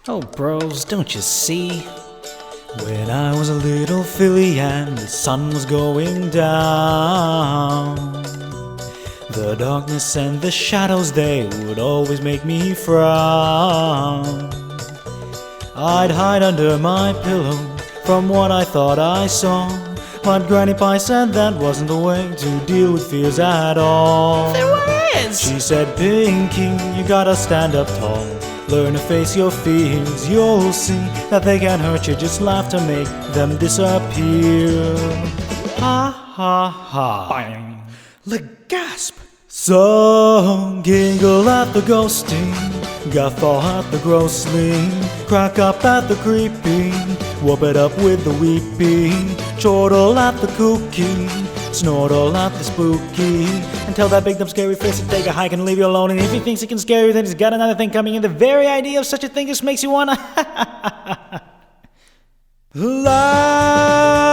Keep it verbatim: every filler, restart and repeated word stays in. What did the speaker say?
Oh bros, don't you see? When I was a little filly and the sun was going down, the darkness and the shadows, they would always make me frown. I'd hide under my pillow from what I thought I saw, but Granny Pie said that wasn't the way to deal with fears at all. Then what is? She said, Pinky, you gotta stand up tall. Learn to face your fears, you'll see that they can't hurt you, just laugh to make them disappear. Ha ha ha. Bang. Legasp! So giggle at the ghosting, guffaw at the grossly, crack up at the creepy, whoop it up with the weepy, chortle at the kooky, snortle at the spooky, and tell that big dumb scary face to take a hike and leave you alone. And if he thinks he can scare you, then he's got another thing coming in. The very idea of such a thing just makes you wanna laugh.